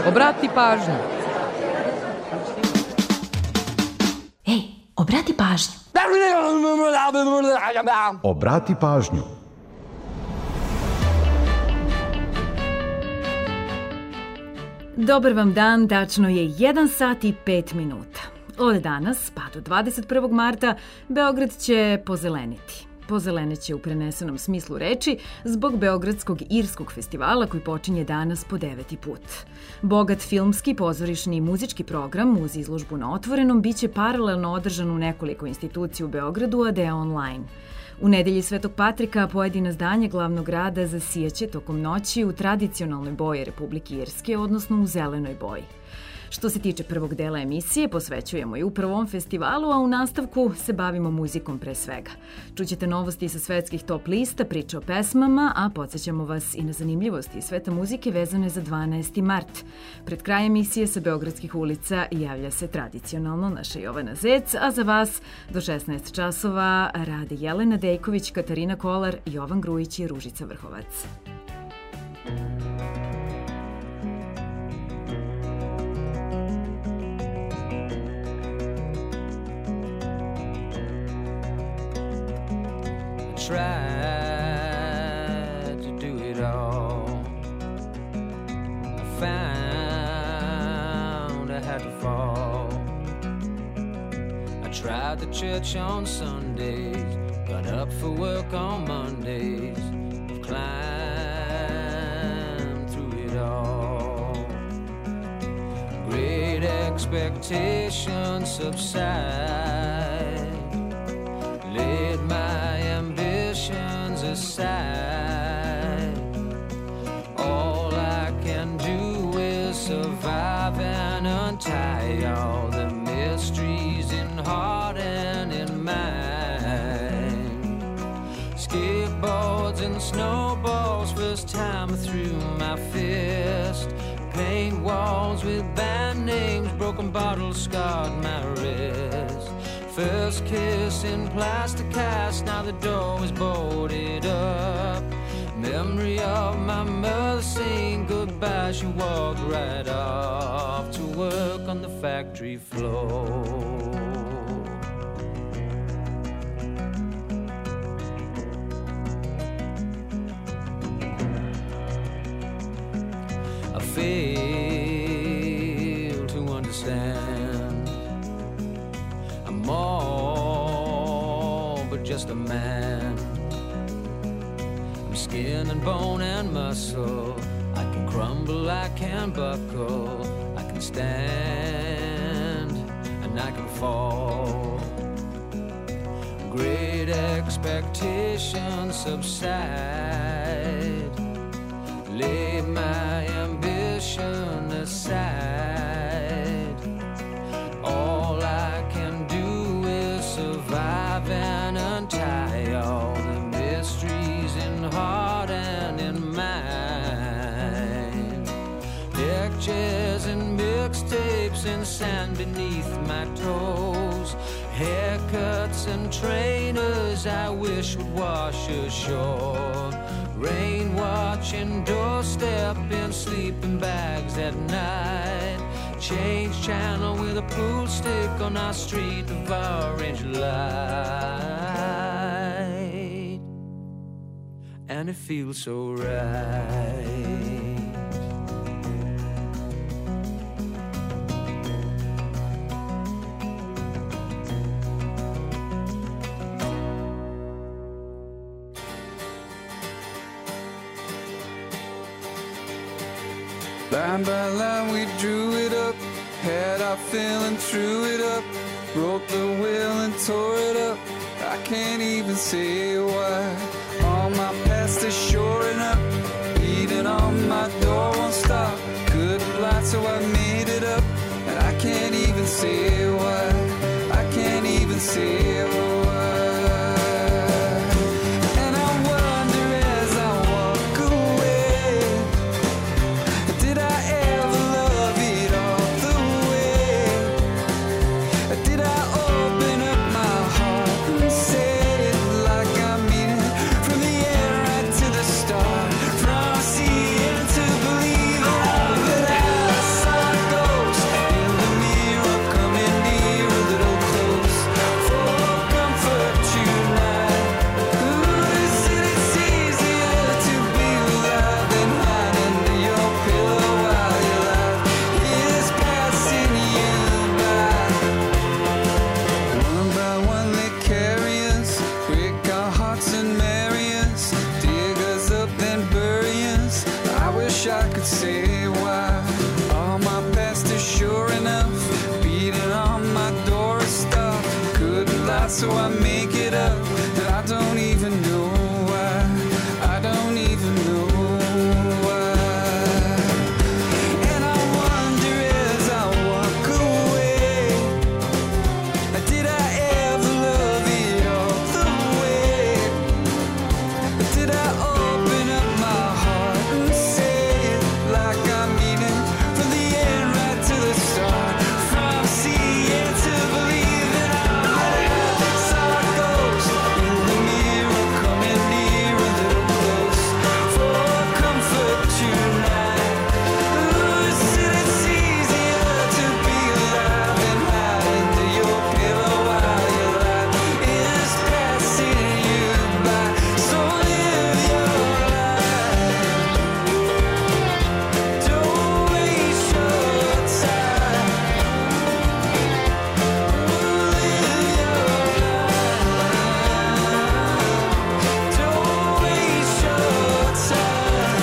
Obrati pažnju. Ej, obrati pažnju. Obrati pažnju. Dobar vam dan, tačno je 1 sat i 5 minuta. Od danas, pa do 21. marta, Beograd će pozeleniti. Pozeleneće u prenesenom smislu reči zbog Beogradskog irskog festivala koji počinje danas po 9. put. Bogat filmski, pozorišni i muzički program uz izložbu na otvorenom biće paralelno održan u nekoliko institucija u Beogradu, a deo online. U nedelji Svetog Patrika pojedina zdanja glavnog grada zasijaće tokom noći u tradicionalnoj boji Republike Irske, odnosno u zelenoj boji. Što se tiče prvog dela emisije, posvećujemo i upravo ovom festivalu, a u nastavku se bavimo muzikom pre svega. Čućete novosti sa svetskih top lista, priče o pesmama, a podsjećamo vas i na zanimljivosti iz sveta muzike vezane za 12. mart. Pred kraj emisije sa Beogradskih ulica javlja se tradicionalno naša Jovana Zec, a za vas do 16 časova rade Jelena Dejković, Katarina Kolar, Jovan Grujić i Ružica Vrhovac. Tried to do it all. I found I had to fall. I tried the church on Sundays, got up for work on Mondays. I've climbed through it all. Great expectations subside, laid my ambitions aside. All I can do is survive and untie all the mysteries in heart and in mind. Skateboards and snowballs, first time I threw my fist. Paint walls with band names, broken bottles scarred my wrist. First kiss in plastic cast, now the door is boarded up. Memory of my mother saying goodbye, she walked right off to work on the factory floor. I fail to understand. I'm all but just a man. I'm skin and bone and muscle. I can crumble, I can buckle. I can stand and I can fall. Great expectations subside, lay my ambition aside. All I can do is survive and untie all the mysteries in heart and in mind. Deck chairs and mixtapes and sand beneath my toes. Haircuts and trainers I wish would wash ashore. Rain watching doorstep in sleeping bags at night. Change channel with a pool stick on our street of orange light. And it feels so right. Line by line we drew it up, had our feeling, threw it up, wrote the will and tore it up. I can't even say why. All my past is shoring up, beating on my door won't stop. Couldn't lie, so I made it up, and I can't even say why. I can't even say why. wish I could say why. All my past is sure enough, beating on my door is stuff. Couldn't lie, so I make it up that I don't even know why. I don't even know why. And I wonder as I walk away, did I ever love it all the way? Did I open up my heart and say it like I mean it, from the end right to the start, from seeing to believing? I saw a ghost in the mirror, coming near a little close for comfort tonight. Ooh, said it's easier to be alive than hide under your pillow while your life is passing you by. So live your life, don't waste your time. Live your life, don't waste your time.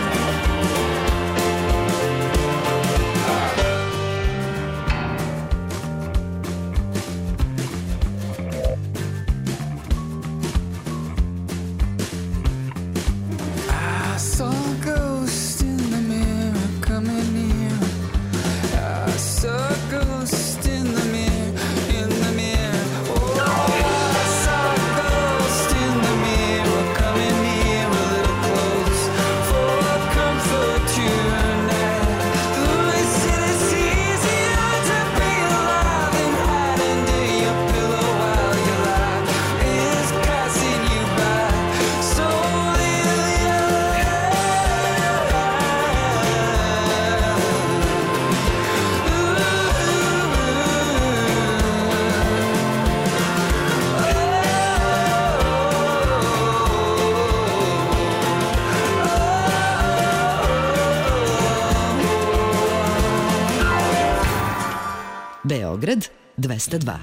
I saw a ghost in the mirror coming near. I saw a ghost in the mirror, in the mirror. Oh, I saw a ghost in the mirror coming near a little close for comfort tonight. They said it's easier to be alive than hide under your pillow while your life is passing you by. So live your Beograd 202.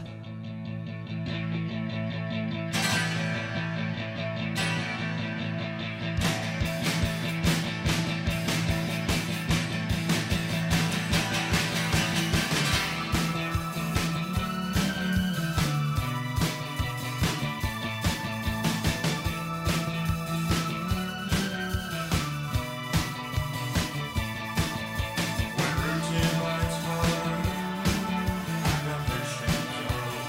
When routine lights fall, I got visions of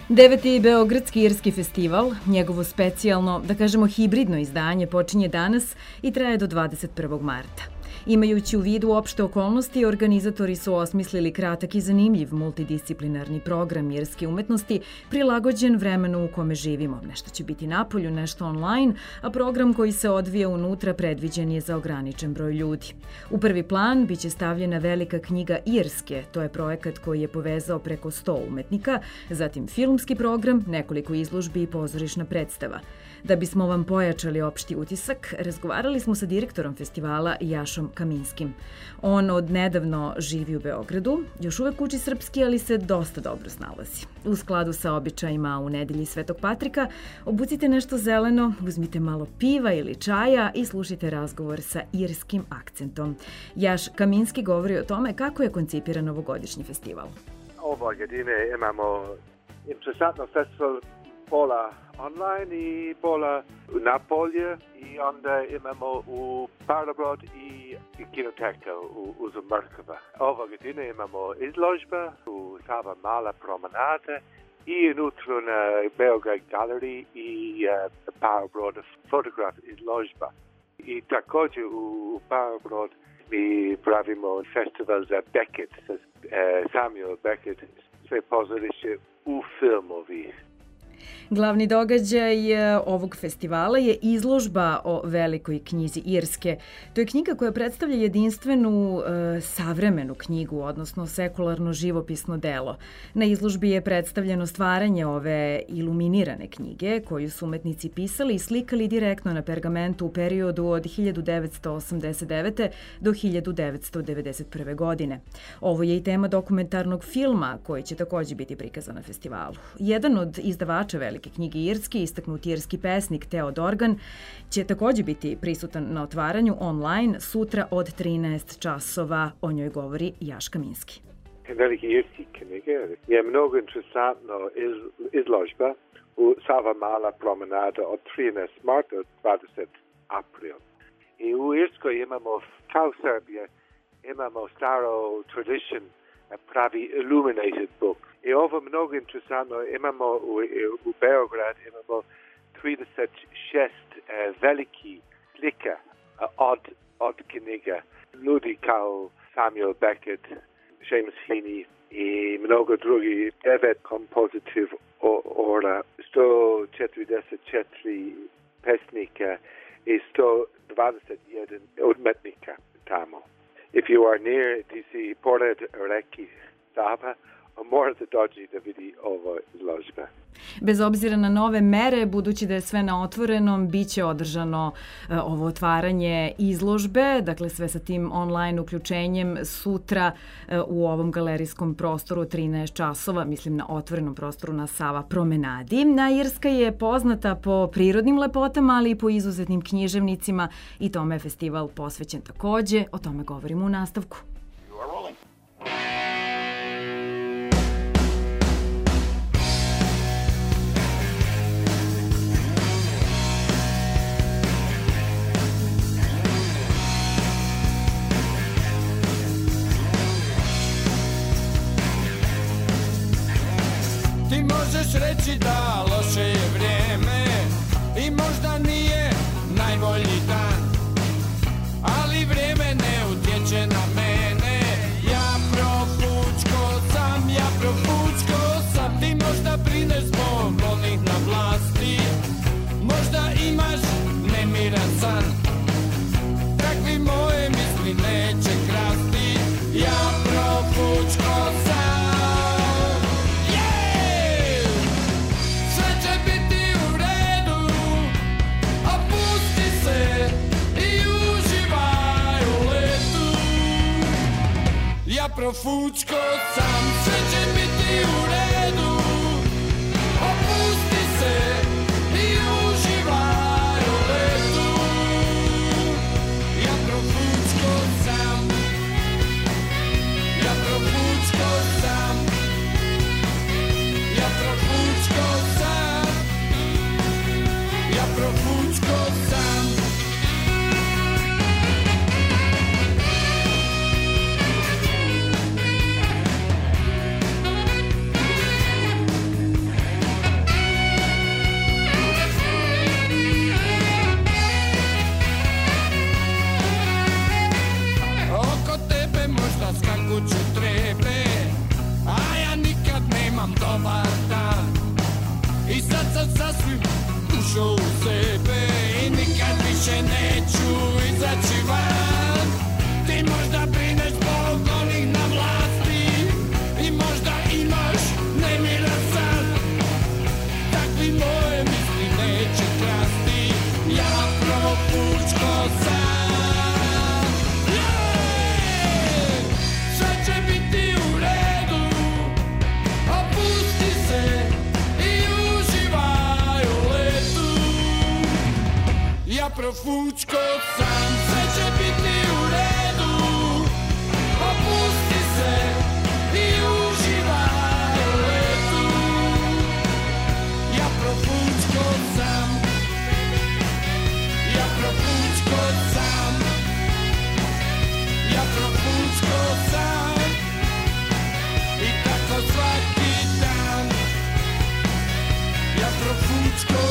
Deveti Beogradski irski festival, njegovo specijalno, da kažemo hibridno izdanje, počinje danas i traje do 21. marta. Imajući u vidu opšte okolnosti, organizatori su osmislili kratak i zanimljiv multidisciplinarni program irske umetnosti prilagođen vremenu u kome živimo. Nešto će biti napolju, nešto online, a program koji se odvija unutra predviđen je za ograničen broj ljudi. U prvi plan biće stavljena velika knjiga Irske, to je projekat koji je povezao preko 100 umetnika, zatim filmski program, nekoliko izložbi i pozorišna predstava. Da bismo vam pojačali opšti utisak, razgovarali smo sa direktorom festivala Jašom Kaminskim. On od nedavno živi u Beogradu, još uvek uči srpski, ali se dosta dobro snalazi. U skladu sa običajima u nedelji Svetog Patrika, obucite nešto zeleno, uzmite malo piva ili čaja i slušajte razgovor sa irskim akcentom. Jaš Kaminski govori o tome kako je koncipiran ovogodišnji festival. Ove godine imamo interesantno festival, pola online i pola napolje i onda imamo u Parobrod i kinoteka uz Mrkova. Ova godina imamo izložba u Sava Mala promenade i unutra na Beograd galeriji i Parobrod fotograf izložba. I također u Parobrod mi pravimo festival za Beckett, Samuel Beckett, sve pozorište u filmovi. Glavni događaj ovog festivala je izložba o velikoj knjizi Irske. To je knjiga koja predstavlja jedinstvenu savremenu knjigu, odnosno sekularno živopisno delo. Na izložbi je predstavljeno stvaranje ove iluminirane knjige koju su umetnici pisali i slikali direktno na pergamentu u periodu od 1989. do 1991. godine. Ovo je i tema dokumentarnog filma koji će također biti prikazan na festivalu. Jedan od izdavača velike knjige Irski, istaknuti irski pesnik Teo Dorgan, će također biti prisutan na otvaranju online sutra od 13 časova. O njoj govori Jaš Kaminski. Veliki irski knjige je mnogo interesantno izložba u Sava Mala promenada od 13 marta do 20 april. I u Irskoj imamo, kao Srbije, imamo staro tradition pravi illuminated book. I ovo mnogo interesantno, imamo u Beograd imamo 36 veliki slika od knjiga. Ljudi kao Samuel Beckett, Seamus Heaney i mnogo drugih, 9 kompozitiv ora, 144 pesnika i 121 umetnika tamo. If you are near, ti si pored reki Sava, morate doći da vidi ovo izložbe. Bez obzira na nove mere, budući da je sve na otvorenom, bit će održano ovo otvaranje izložbe, dakle sve sa tim online uključenjem sutra u ovom galerijskom prostoru 13 časova, mislim na otvorenom prostoru na Sava promenadi. Irska je poznata po prirodnim lepotama, ali i po izuzetnim književnicima i tome je festival posvećen takođe. O tome govorimo u nastavku. Možeš reći da loše je vrijeme i možda nije najbolji dan, ali vrijeme ne utječe na mene. Ja profučko sam, ti možda brineš zbog onih na vlasti, možda imaš nemiran san, takvi moje misli neće krasti. Ja profučko sam. Profučko sam, sve će biti u redu. Opusti se i uživaj u letu. Ja profučko sam, ja profučko sam, ja profučko sam, ja profučko sam. profučko sam, sve će biti u redu. Opusti se i uživaj u letu. Ja profučko sam, ja profučko sam, ja profučko sam. I tako svaki dan, ja profučko.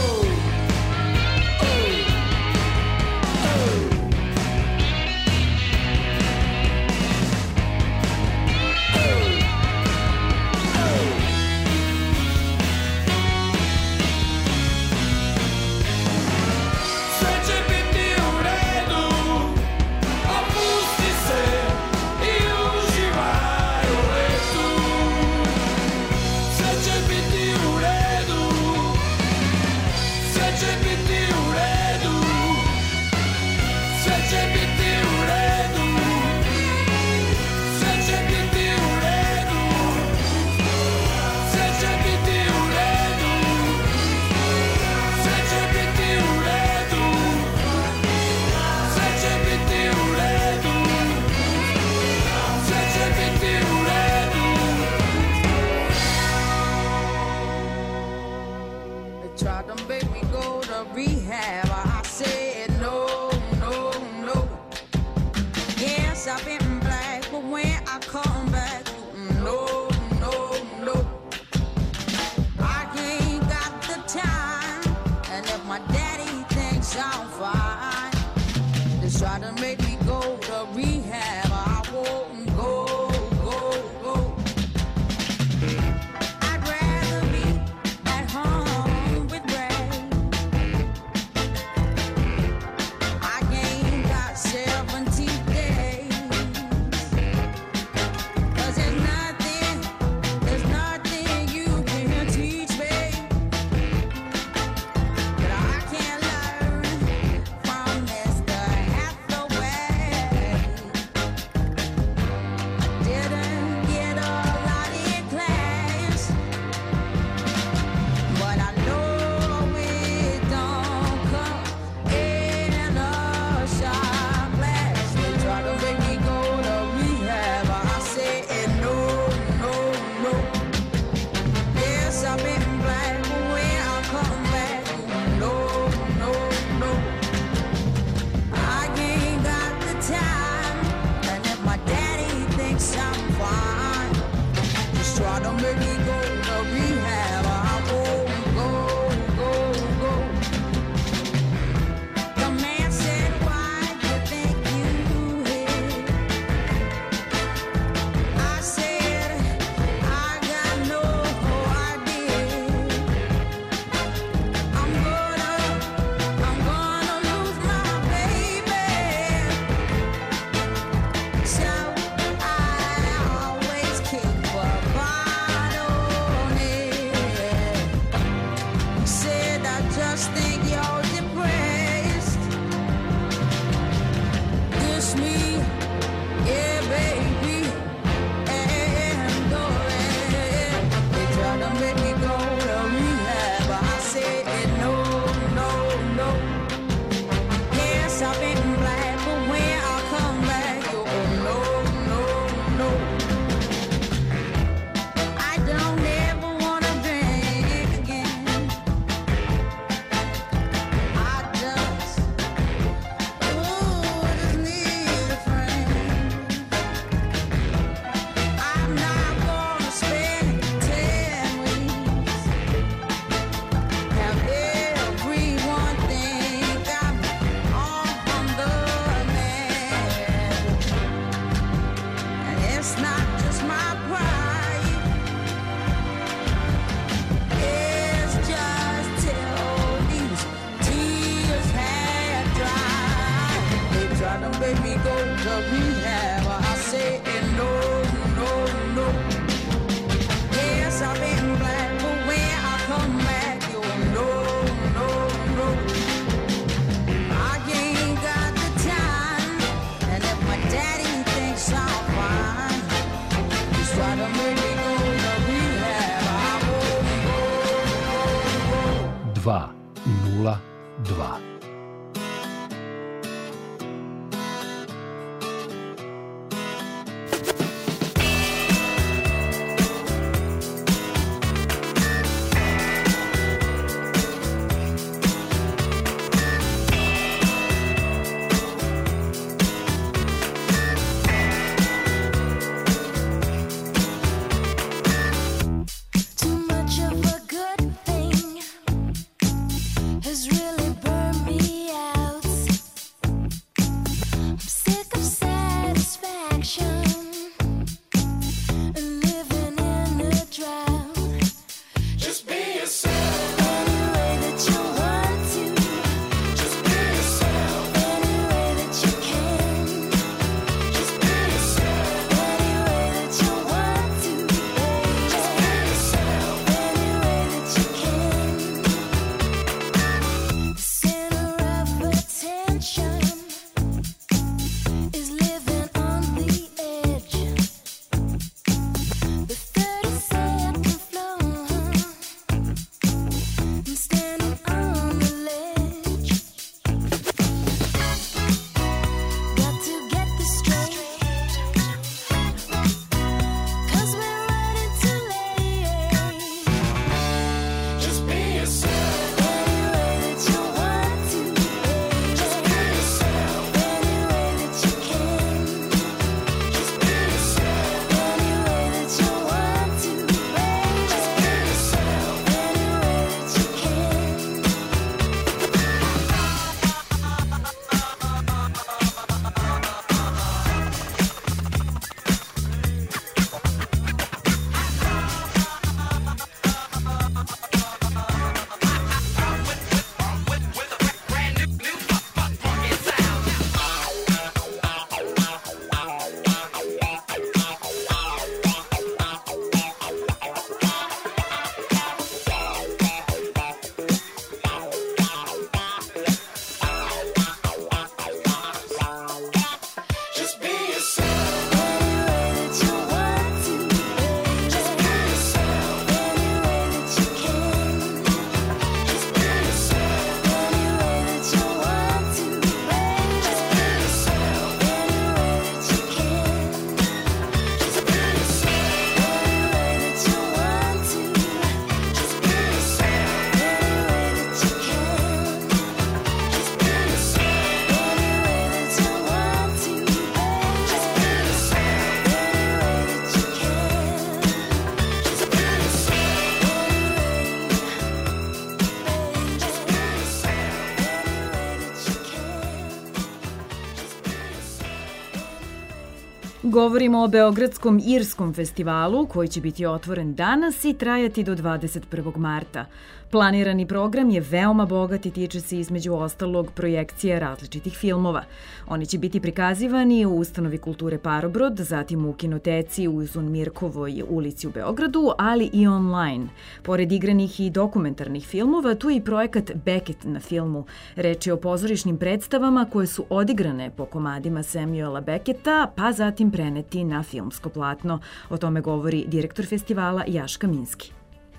Govorimo o Beogradskom irskom festivalu koji će biti otvoren danas i trajati do 21. marta. Planirani program je veoma bogat i tiče se između ostalog projekcija različitih filmova. Oni će biti prikazivani u Ustanovi kulture Parobrod, zatim u kinoteci u Zunmirkovoj ulici u Beogradu, ali i online. Pored igranih i dokumentarnih filmova, tu je i projekat Beckett na filmu. Reč je o pozorišnim predstavama koje su odigrane po komadima Samuela Becketta, pa zatim preneti na filmsko platno. O tome govori direktor festivala Jaška Minski.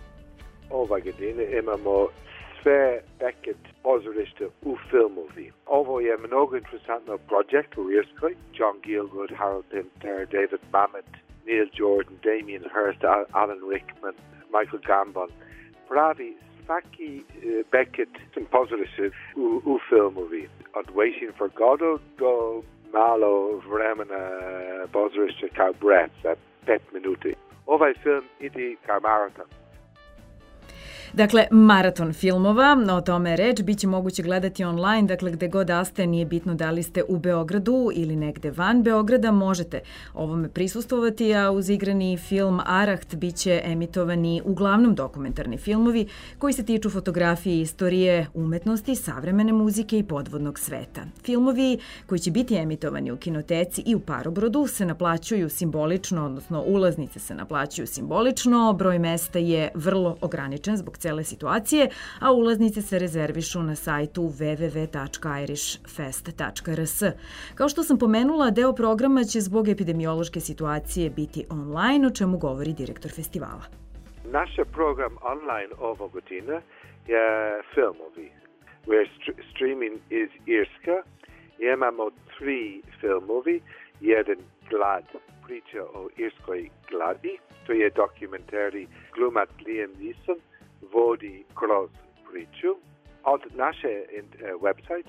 Ova godine imamo sve Beckett pozorište u filmovi. Ovo je mnogo interesantno projekt u Irskoj. John Gielgud, Harold Pinter, David Mamet, Neil Jordan, Damien Hirst, Alan Rickman, Michael Gambon. Pravi svaki Beckett pozorište u filmovi. Od Waiting for Godot do malo vremena pozorište kao Brett za 5 minuti. Ovaj film ide kao maraton. Dakle, maraton filmova, o tome je reč, bit će moguće gledati online, dakle gde god da ste, nije bitno da li ste u Beogradu ili negde van Beograda, možete ovome prisustvovati, a uz igrani film Araht bit će emitovani uglavnom dokumentarni filmovi koji se tiču fotografije, istorije, umetnosti, savremene muzike i podvodnog sveta. Filmovi koji će biti emitovani u kinoteci i u Parobrodu se naplaćuju simbolično, odnosno ulaznice se naplaćuju simbolično, broj mesta je vrlo ograničen zbog cele situacije, a ulaznice se rezervišu na sajtu www.irishfest.rs. Kao što sam pomenula, deo programa će zbog epidemiološke situacije biti online, o čemu govori direktor festivala. Naš program online ovo godine je filmovi. Streaming iz Irska. Imamo 3 filmovi. Jedan Glad, priča o irskoj gladi. To je dokumentari glumac Liam Neeson vodi kroz priču. Od naše website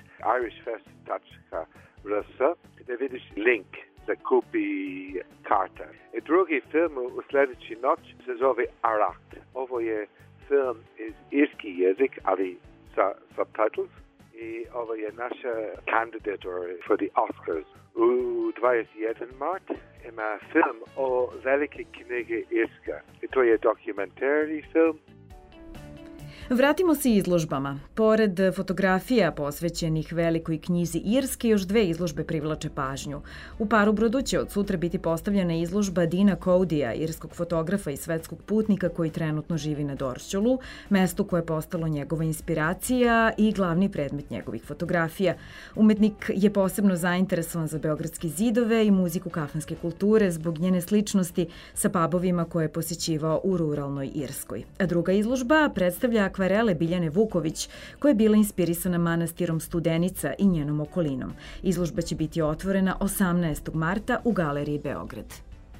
irishfest.rs da vidiš link za kupi karta. I drugi film u sljedeći noć se zove Araht. Ovo je film iz irski jezik, ali subtitles. I ovo je naša kandidator for the Oscars. U 21 mart ima film o velike knjige Irska. I to je dokumentarni film. Vratimo se izložbama. Pored fotografija posvećenih velikoj knjizi Irske, još dve izložbe privlače pažnju. U Parubrodu će od sutra biti postavljena izložba Dina Coudija, irskog fotografa i svetskog putnika koji trenutno živi na Dorćolu, mestu koje je postalo njegova inspiracija i glavni predmet njegovih fotografija. Umetnik je posebno zainteresovan za beogradske zidove i muziku kafanske kulture zbog njene sličnosti sa pubovima koje je posećivao u ruralnoj Irskoj. A druga izložba predstavlja akvarele Biljane Vuković, koja je bila inspirisana manastirom Studenica i njenom okolinom. Izložba će biti otvorena 18. marta u Galeriji Beograd.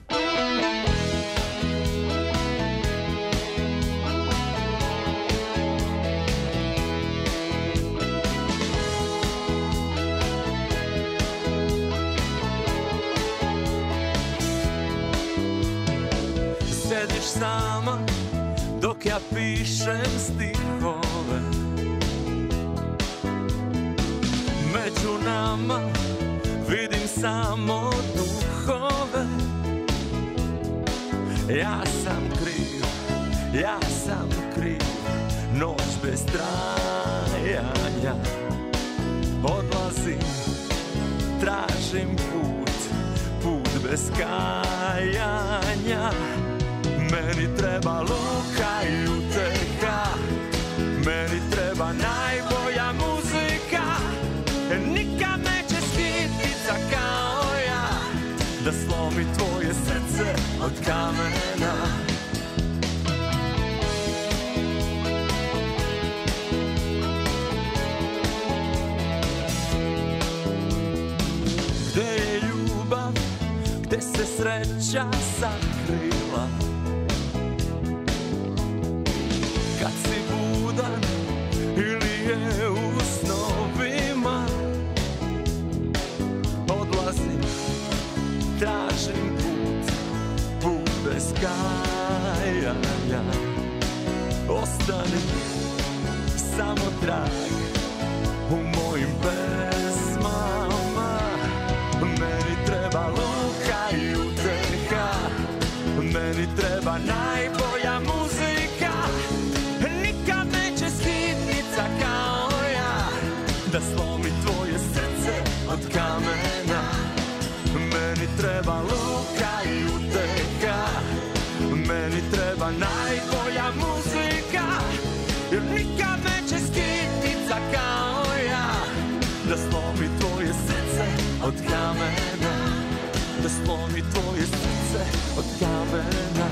Sediš sama dok ja pišem stihove, među nama vidim samo duhove. Ja sam kriv, noć bez trajanja. Odlazim, tražim put bez kajanja. Meni treba luka i uteha, meni treba najbolja muzika. Nikad neće skitica kao ja, da slomi tvoje srce od kamena. Gde je ljubav, gde se sreća sakrila? Kad si budan ili je u snovima, odlazim, tražim put bez kajanja. Ostani samo trag u mojim pesmama. Meni treba luka i uteha, meni treba najbolja muzika. Nikad neće skitnica kao ja, da slomi tvoje srce od kamena. Meni treba luka i uteha, meni treba najbolja muzika. Jer nikad neće skitnica kao ja, da slomi tvoje srce od kamena. Da slomi tvoje srce od kamena.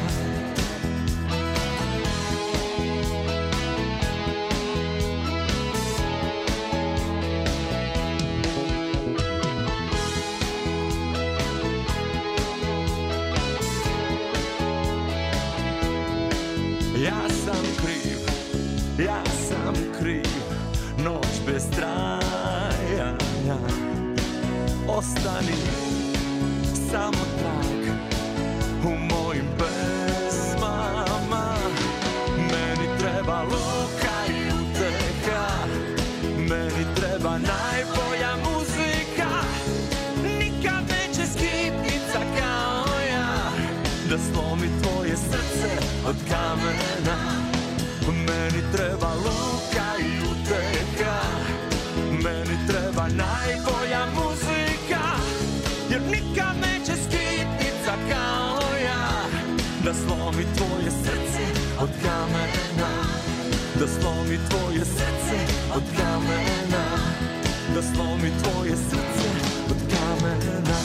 Ja sam kriv, noć bez trajanja. Ostani samo trag u mojim pesmama. Meni treba luka i uteha, meni treba najbolja muzika. Nikad neće skitnica kao ja, da slomi tvoje srce od kamena. Meni treba luka i uteha, meni treba najbolja muzika. Jer nikad neće skitnica kao ja, da slomi tvoje srce od kamena. Da slomi tvoje srce od kamena. Da slomi tvoje srce od kamena.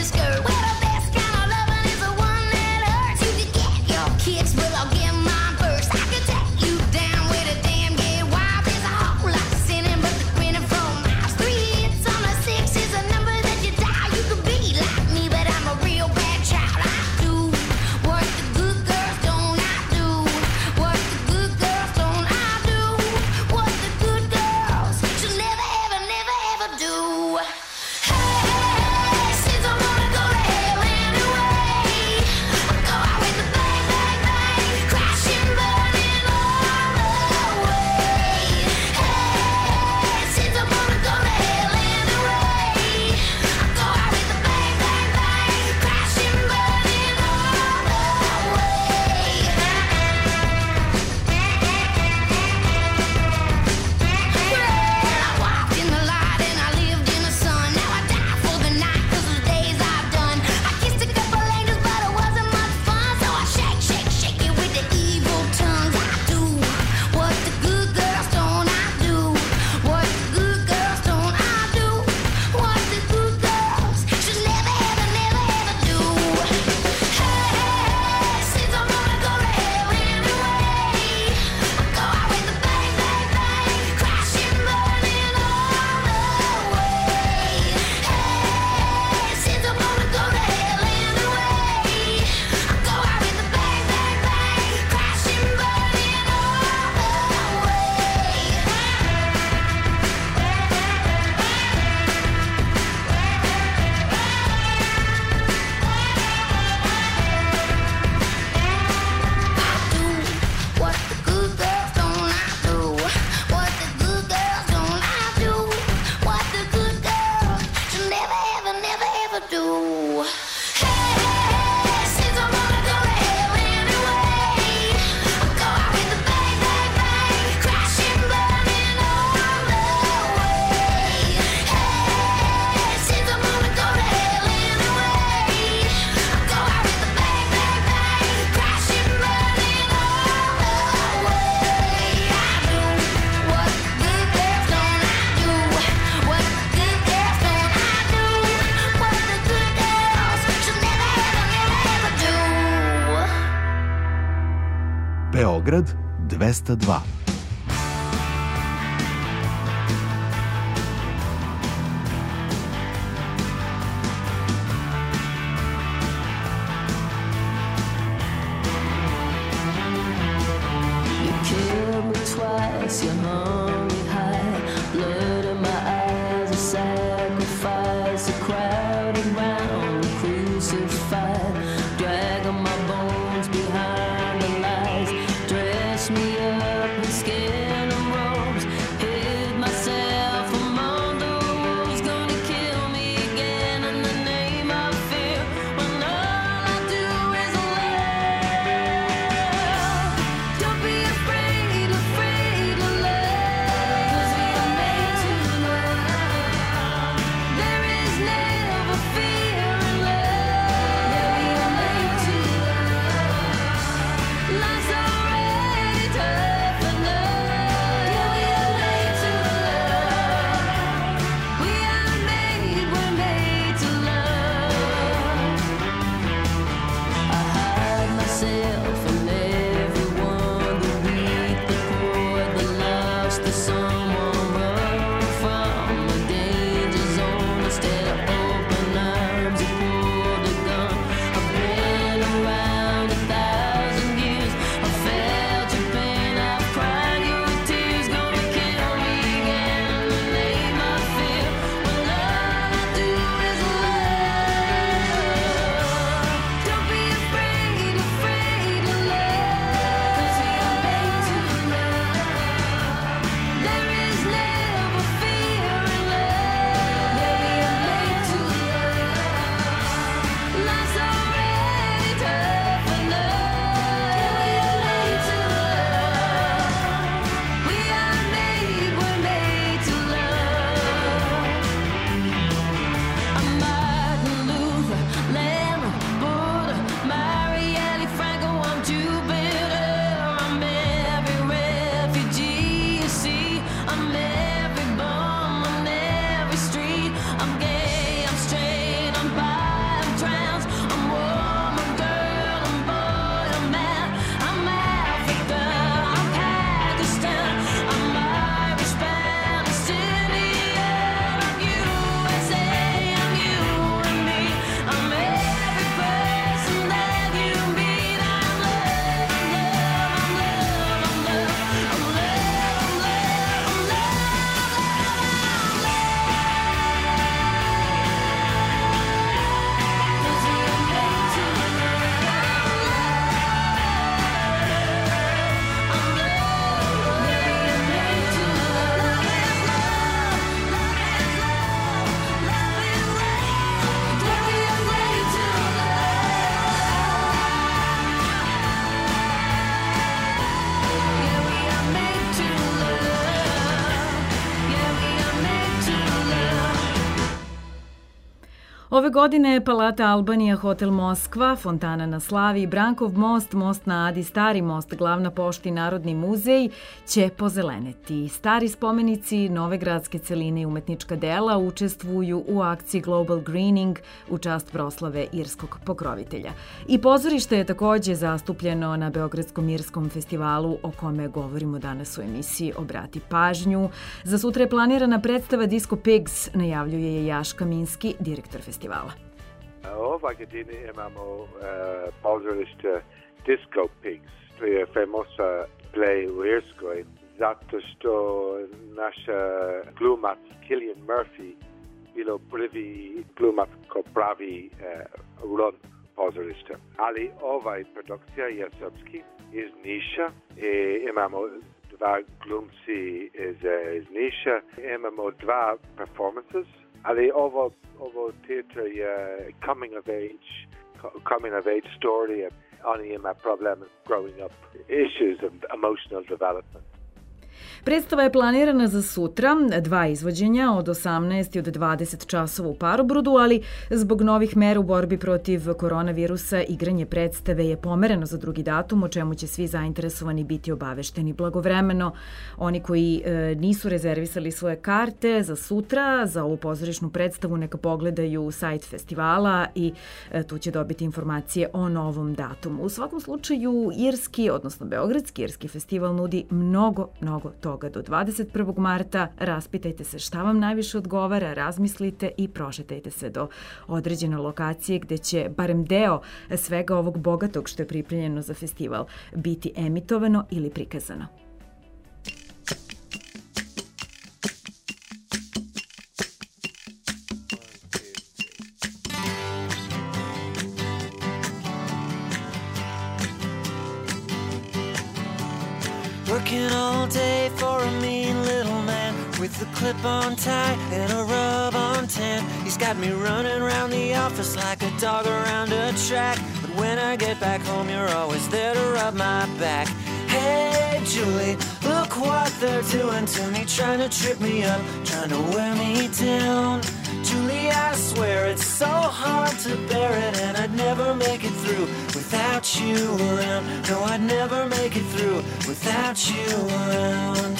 Kicks, well, I'll get mine first. Beograd 202. You hung me high, blood in my eyes, a sacrifice, a crowded round, crucified, dragging my bones behind the lies, dress me up in skin and robes, hid myself among the wolves, gonna kill me again in the name of fear, when all I do is love. Don't be afraid, afraid of love, 'cause we are made to love. There is never fear in love. Yeah, we are made to love. Life's already tough enough. Yeah, we are made to love. We are made, we're made to love. I hide myself from everyone, the weak, the poor, the lost, the someone run from the danger zone instead of open arms and pull the gun. I've been around 1,000 years. I felt your pain, I've cried your tears. Gonna kill me again in the name of fear, when all I do is love. Don't be afraid, afraid of love, 'cause we are made to love. There is never fear in love. Yeah, we are made to love. Life's already tough enough. Yeah, we are made to love. We are made, we're made to love. I'm Martin Luther, Lennon, Buddha, Marielle Franco, I'm Jupiter. I'm every refugee you see. I'm every bum on every street. I'm gay, I'm straight, I'm bi, I'm trans. I'm woman, girl, I'm boy, I'm man. I'm Africa, I'm Pakistan. I'm Irish, Spanish, Indian. I'm USA, I'm you and me. I'm every person that you meet. I'm love, I'm love, I'm love, I'm love, I'm love, I'm love, I'm love, I'm love, 'cause we are made to Ove godine Palata Albanija, Hotel Moskva, Fontana na Slavi, Brankov most, Most na Adi, Stari most, Glavna pošta i Narodni muzej će pozeleneti. Stari spomenici, nove gradske celine i umetnička dela učestvuju u akciji Global Greening u čast proslave irskog pokrovitelja. I pozorište je takođe zastupljeno na Beogradskom irskom festivalu o kome govorimo danas u emisiji Obrati pažnju. Za sutra je planirana predstava Disco Pigs, najavljuje je Jaška Minski, direktor festivala. Ova godine imamo pozorište Disco Pigs. To je famosa play u Irskoj, zato što naša glumac Cillian Murphy bilo prvi glumac ko pravi run pozorišta. Ali ovaj produkcija je srpski, iz Niša. Imamo dva glumci iz Niša. Imamo dva performances. Ali ovo teatro je coming of age story. Oni ima problem growing up, issues of emotional development. Predstava je planirana za sutra, 2 izvođenja od 18 i od 20 časova u Parobrodu, ali zbog novih mera u borbi protiv koronavirusa igranje predstave je pomereno za drugi datum, o čemu će svi zainteresovani biti obavešteni blagovremeno. Oni koji nisu rezervisali svoje karte za sutra, za ovu pozorišnu predstavu, neka pogledaju sajt festivala i tu će dobiti informacije o novom datumu. U svakom slučaju, irski, odnosno beogradski irski festival nudi mnogo toga do 21. marta. Raspitajte se šta vam najviše odgovara, razmislite i prošetajte se do određene lokacije gde će barem deo svega ovog bogatog što je pripremljeno za festival biti emitovano ili prikazano. Working all day for a mean little man with a clip-on tie and a rub-on tan. He's got me running around the office like a dog around a track. But when I get back home, you're always there to rub my back. Hey, Julie, look what they're doing to me, trying to trip me up, trying to wear me down. Julie, I swear it's so hard to bear it, and I'd never make it through without you around. No, I'd never make it through without you around.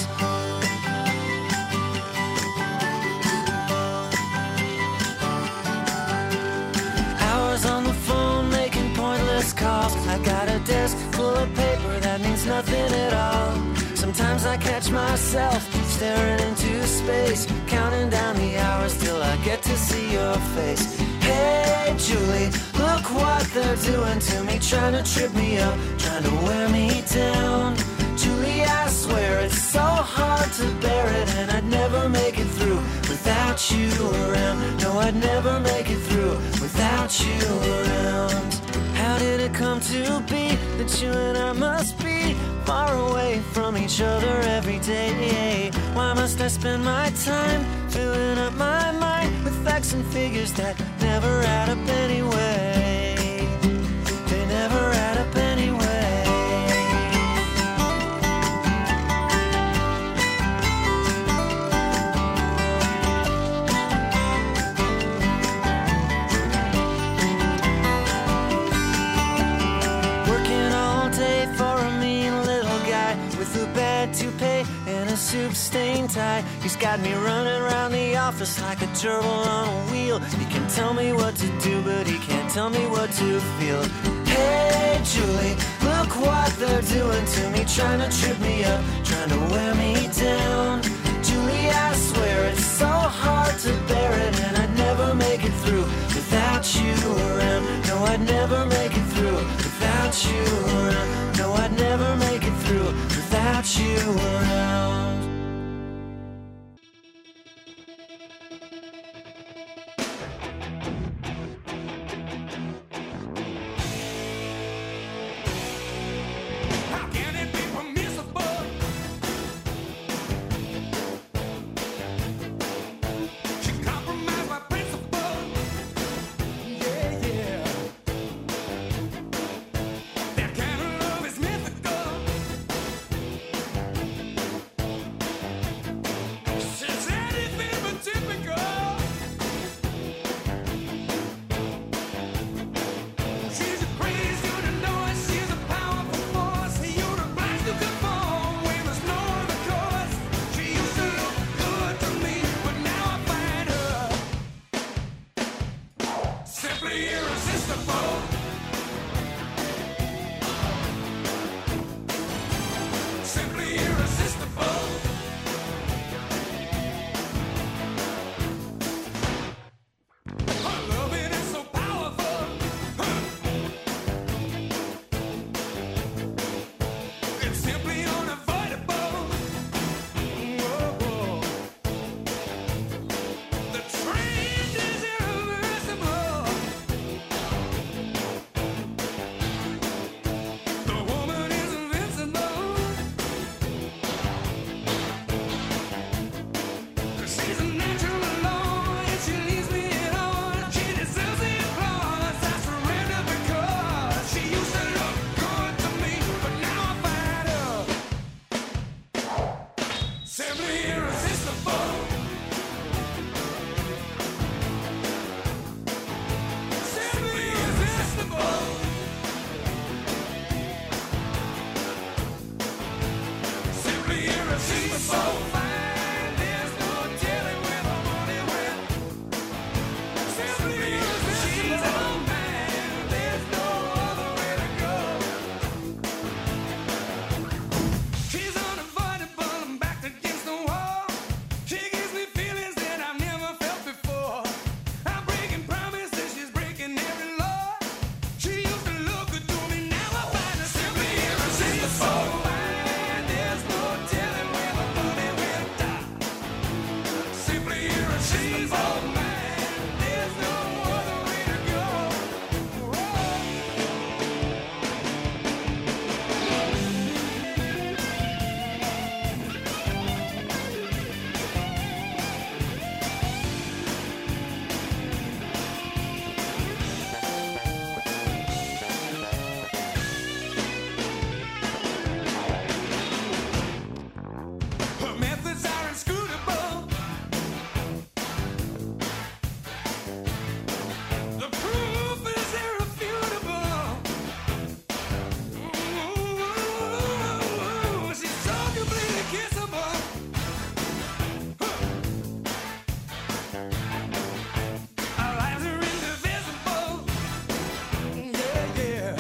Hours on the phone making pointless calls. I got a desk full of paper that means nothing at all. Sometimes I catch myself staring into space, counting down the hours till I get to see your face. Hey, Julie, look what they're doing to me, trying to trip me up, trying to wear me down. Julie, I swear it's so hard to bear it, and I'd never make it through without you around. No, I'd never make it through without you around. How did it come to be that you and I must be far away from each other every day? Why must I spend my time filling up my mind with facts and figures that never add up anyway? They never add up anyway. Toupee and a soup-stained tie. He's got me running around the office like a gerbil on a wheel. He can tell me what to do, but he can't tell me what to feel. Hey, Julie, look what they're doing to me, trying to trip me up, trying to wear me down. Julie, I swear it's so hard to bear it, and I'd never make it through without you around. No, I'd never make it through without you around. No, I'd never make it through without you around. How can it be permissible? She compromised my principle. Yeah, yeah. That kind of love is mythical. She's so fine, there's no telling where the money went. Simply she's all mine, there's no other way to go. She's unavoidable, I'm backed against the wall. She gives me feelings that I've never felt before. I'm breaking promises, she's breaking every law. She used to look good to me, now I find her simply irresistible. Fine, there's no telling where the money went. Simply irresistible, man. There's no other way to go. Her methods are inscrutable. The proof is irrefutable. Ooh, she's so completely kissable. Our lives are indivisible. Yeah, yeah.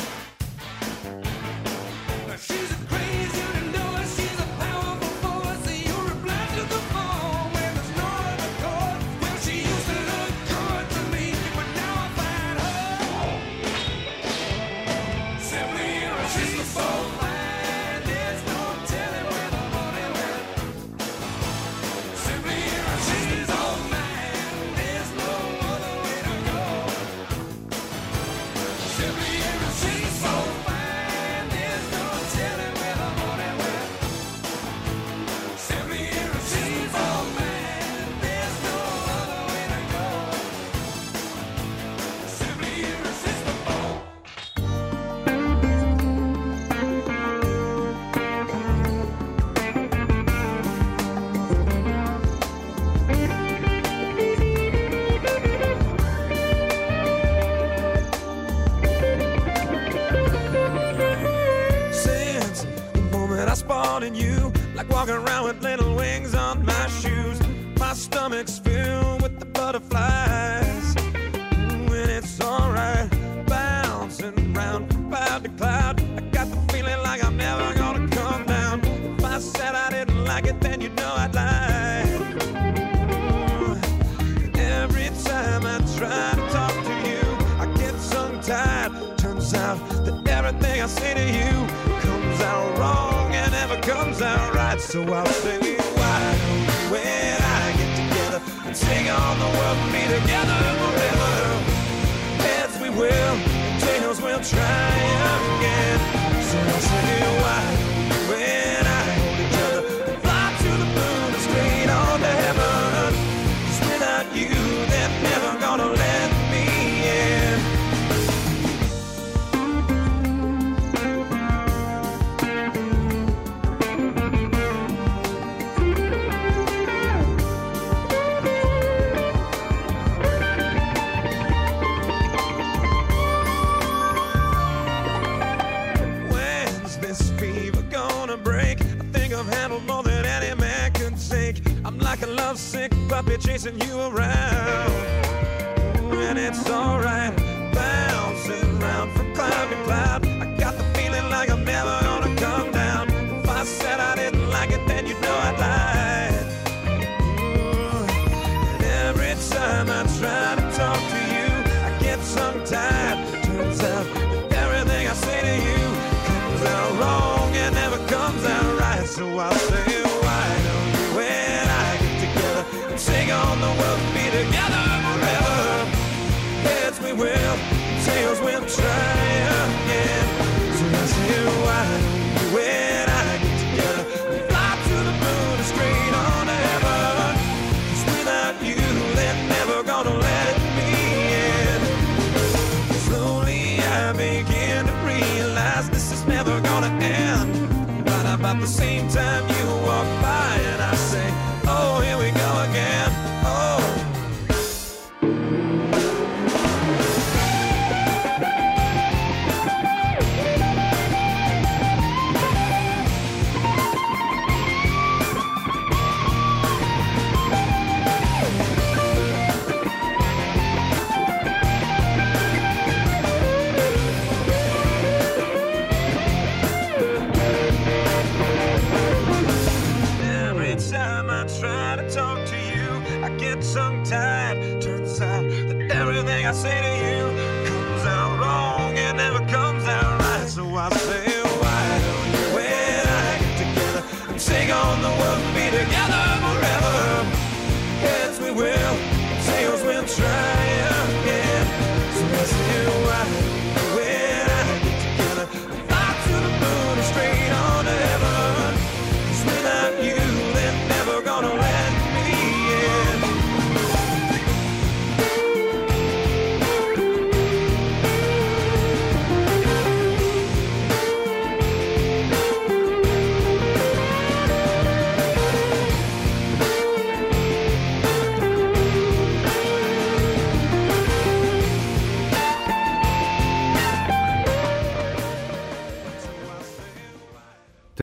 She's a crazy to know her. She's a powerful force. You're a blast to the phone when there's no other chord. Well, she used to look good to me, but now I find her simply irresistible. Fine, there's no telling where the money went. Simply irresistible, man. There's no other way to go. Simply irresistible. Fine, there's no telling where the money went. Simply irresistible, man. There's no other way to go. Simply irresistible. Since the moment I spotted you, like walking around with little wings on my shoes, my stomach's filled with the butterflies. Ooh, and it's alright, bouncing round from cloud to cloud. I got the feeling like I'm never gonna come down. If I said I didn't like it, then you know I'd lie. Ooh, and every time I try to talk to you, I get tongue-tied. Turns out that everything I say to you comes out wrong and never comes out right. So I'll say, why don't you and I get together and sing on the world and be together forever? Heads we will, tails we'll try again. So I'll say, why don't you and I hold each other and fly to the moon and straight on to heaven? 'Cause without you, they're never gonna let me in. When's this fever gonna break? I think I've handled more than any man can take. I'm like a lovesick puppy chasing you around. Ooh, and it's alright, bouncing around from cloud to cloud. I got the feeling like I'm never gonna come down. If I said I didn't like it, then you know I'd lie. Ooh, and every time I try to talk to you, I get tongue-tied. Turns out that everything I say to you comes out wrong and never comes out right. So I'll say, why don't you and I get together and sing on the world and be together forever? Heads we will, tails we'll try again. So I say, why don't you and I get together and fly to the moon and straight on to heaven? 'Cause without you, they're never gonna let me in. Slowly I begin to realize this is never gonna end. Right about the same time you walk by and I say, oh, here we go again. Oh. I say to you comes out wrong, it never comes out right. So I say, why don't you and I get together and take on the world and be together?